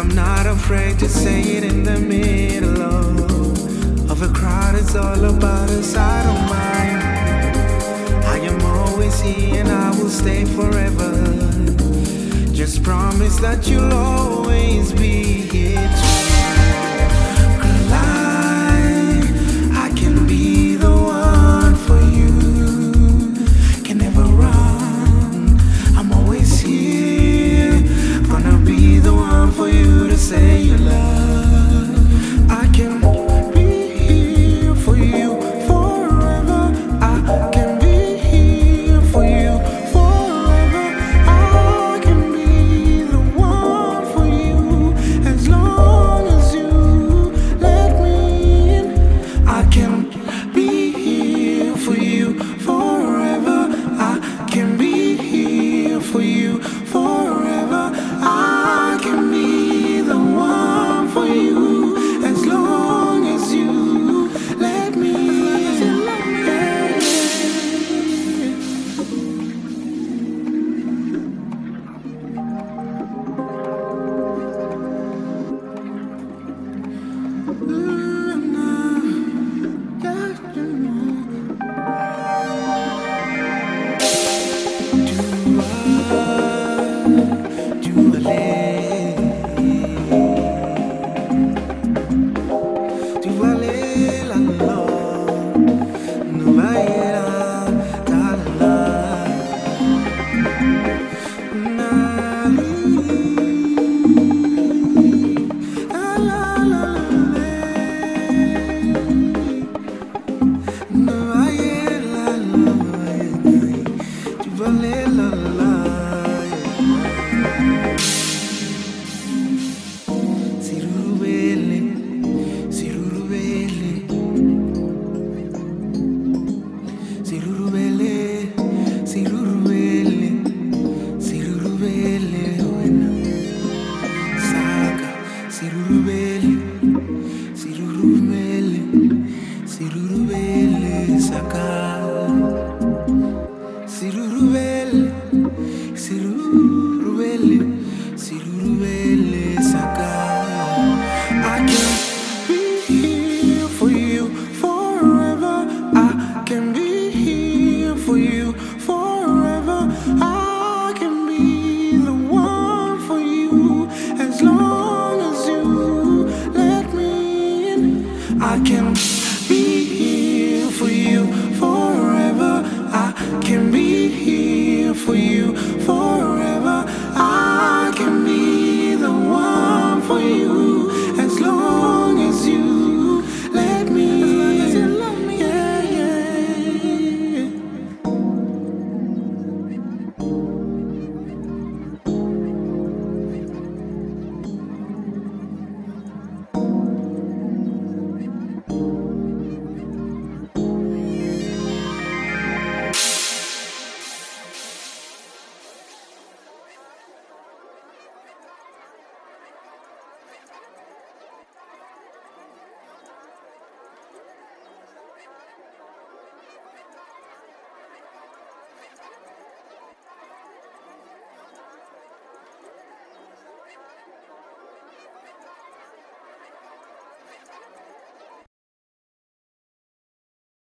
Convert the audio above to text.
I'm not afraid to say it in the middle of a crowd. It's all about us, I don't mind. I am always here and I will stay forever. Just promise that you'll always be here too. Girl, I can be the one for you. Can never run, I'm always here. Gonna be the one for you to say you love. I can be here for you forever. I can be here for you forever. I can be the one for you as long as you let me in. I can be here for you forever. I can be here for you forever. I can be the one for you as long as you let me in. I can be here for you forever. I can be here for you forever.